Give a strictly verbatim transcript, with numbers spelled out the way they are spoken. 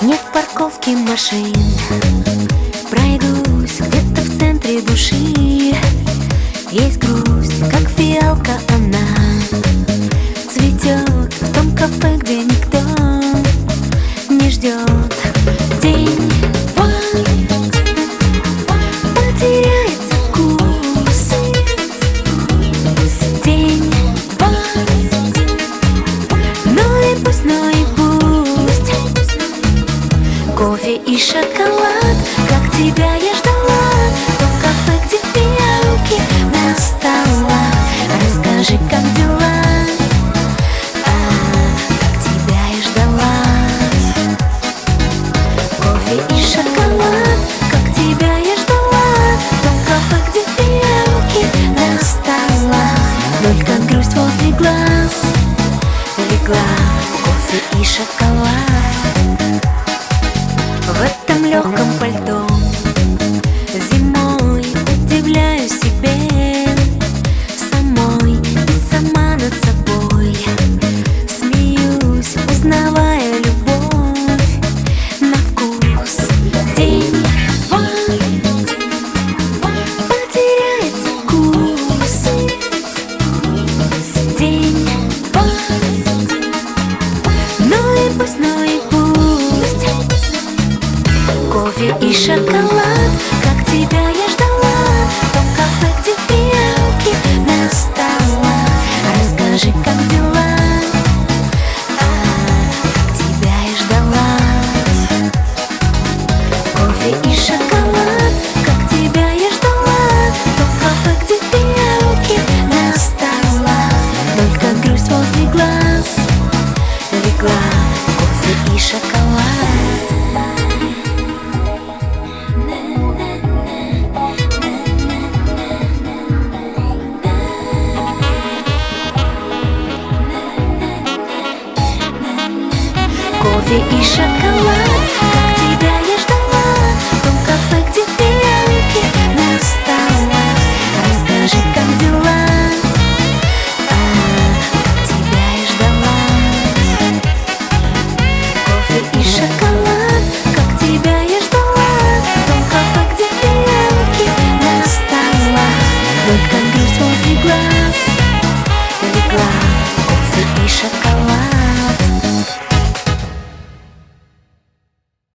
Нет парковки машин, пройдусь где-то в центре души. Есть грусть, как фиалка, она цветет в том кафе, где никто не ждет. День потеряется вкус, день, ну и пусть, ну и пусть. Кофе и шоколад, как тебя я ждала, в том кафе, где фиалки настала. Расскажи, как дела, а, как тебя я ждала. Кофе и шоколад, как тебя я ждала, в том кафе, где фиалки настала. Только грусть возле глаз легла. Кофе и шоколад в этом легком пальто. Зимой удивляюсь себе самой и сама над собой. Смеюсь, узнавая любовь на вкус. День потеряется вкус, день, ну и пусть, ну и пусть. Кофе и шоколад, как тебя я ждала, в том кафе, где фиалки настала. Расскажи, как дела, а, как тебя я ждала. Кофе и шоколад, как тебя я ждала, в том кафе, где фиалки настала. Только грусть возле глаз легла. Кофе и шоколад. Кофе и шоколад.